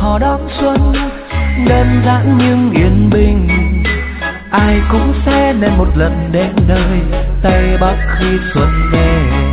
họ đón xuân, đơn giản nhưng yên bình. Ai cũng sẽ nên một lần đến nơi Tây Bắc khi xuân về.